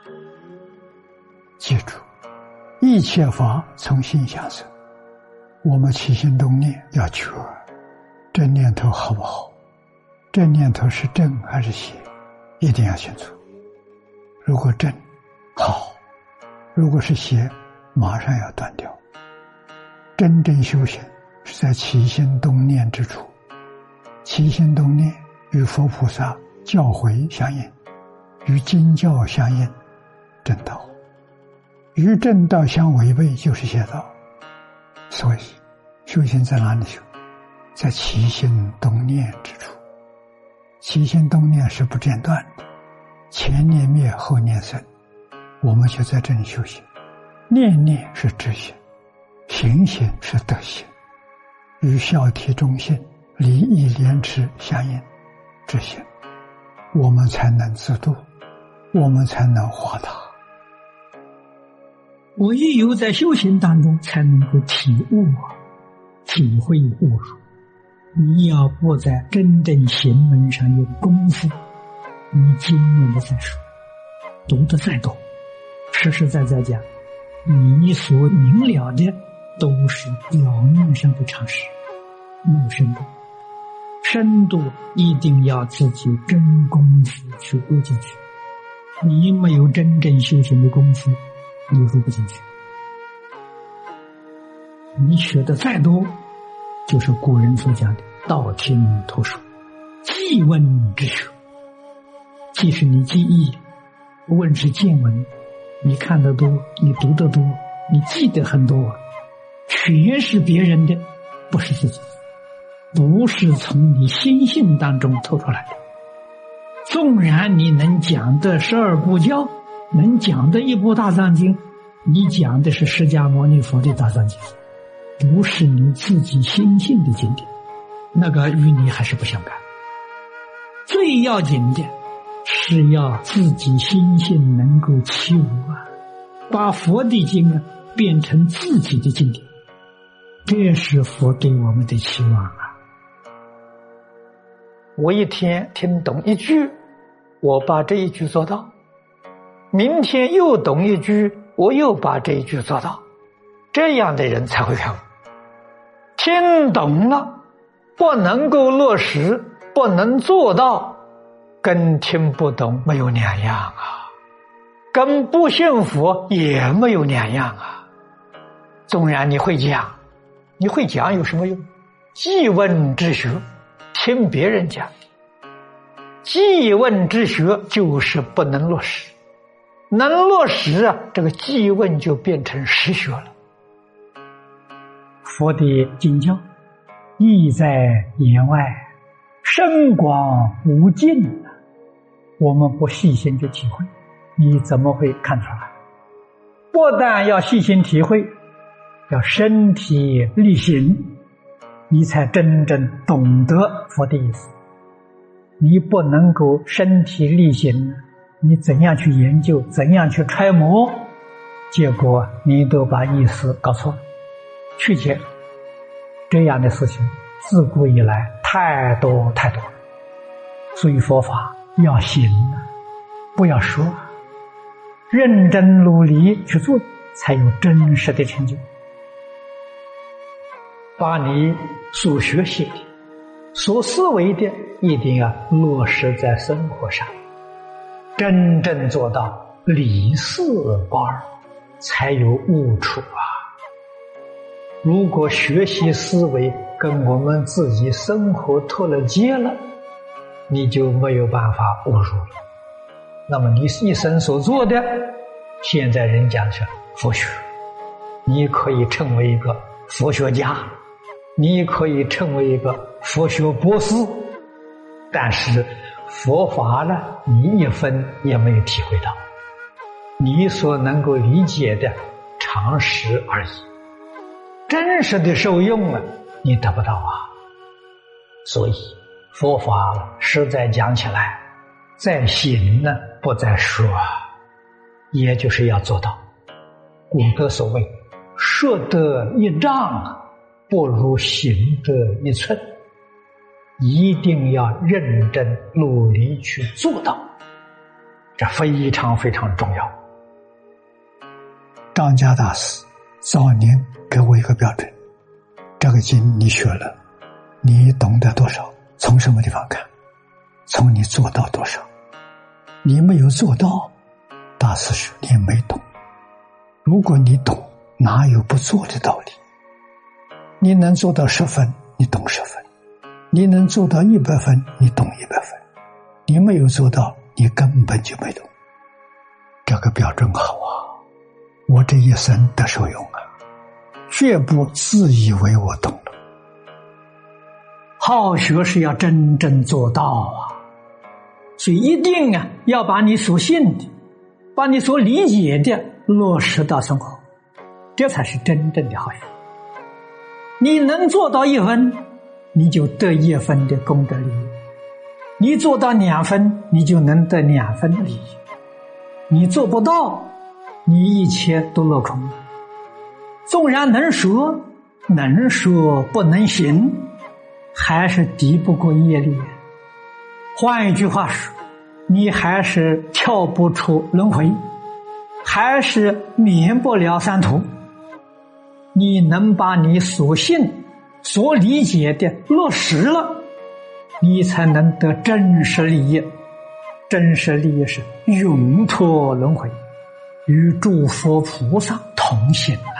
记住，一切法从心想生，我们起心动念要觉，这念头好不好？这念头是正还是邪？一定要清楚。如果正，好；如果是邪，马上要断掉。真正修行是在起心动念之处，起心动念与佛菩萨教诲相应，与经教相应，正道；与正道相违背就是邪道。所以修行在哪里修？在起心动念之处。起心动念是不间断的，前念灭后念生，我们就在这里修行。念念是知行，行行是德行，与孝悌忠信、礼义廉耻相应，知行，我们才能自度，我们才能化他。 唯有在修行当中才能够体悟体会悟入。你要不在真正行门上有功夫，你经念的再熟，读的再多，实实在在讲，你所明了的都是表面上的常识，没有深度。深度一定要自己真功夫去入进去，你没有真正修行的功夫，你入不进去。你学的再多，就是古人所讲的道听途说，记闻之学。即使你记忆，问是见闻，你看得多，你读得多，你记得很多，全是别人的，不是自己的，不是从你心性当中透出来的。纵然你能讲的12部教，能讲的一部大藏经，你讲的是释迦牟尼佛的大藏经，不是你自己心性的经典，那个与你还是不相干。最要紧的是要自己心性能够起悟把佛的经变成自己的经典，这是佛对我们的期望我一天听懂一句，我把这一句做到，明天又懂一句，我又把这一句做到，这样的人才会开悟。听懂了不能够落实，不能做到，跟听不懂没有两样跟不信佛也没有两样纵然你会讲，你会讲有什么用？记问之学，听别人讲，记问之学就是不能落实，能落实这个记问就变成实学了。佛的经教意在言外，深广无尽，我们不细心去体会，你怎么会看出来？不但要细心体会，要身体力行，你才真正懂得佛的意思。你不能够身体力行，你怎样去研究，怎样去揣摩，结果你都把意思搞错了，曲解了。这样的事情自古以来太多太多了，所以佛法要行不要说，认真努力去做，才有真实的成就。把你所学习的、所思维的，一定要落实在生活上，真正做到理事不二，才有悟处如果学习思维跟我们自己生活脱了节了，你就没有办法悟入了。那么你一生所做的，现在人讲的是佛学，你可以成为一个佛学家，你可以成为一个佛学博士，但是佛法呢，你一分也没有体会到，你所能够理解的常识而已，真实的受用你得不到所以佛法实在讲起来，在行不在说也就是要做到。古德所谓说得一丈不如行得一寸，一定要认真努力去做到， 这非常非常重要。 张家大师早年给我一个标准，这个经你学了，你懂得多少？从什么地方看？从你做到多少。你没有做到，大师说你没懂。如果你懂，哪有不做的道理？你能做到10分，你懂10分；你能做到100分，你懂100分。你没有做到，你根本就没懂。这个标准好啊，我这一生得受用啊，绝不自以为我懂了。 好学是要真正做到啊，所以一定要把你所信的，把你所理解的落实到生活，这才是真正的好学。你能做到1分，你就得1分的功德利益；你做到2分，你就能得2分的利益。你做不到，你一切都落空了。纵然能说不能行，还是敌不过业力。换一句话说，你还是跳不出轮回，还是免不了三途。你能把你所信所理解的落实了，你才能得真实利益。真实利益是永脱轮回，与诸佛菩萨同行。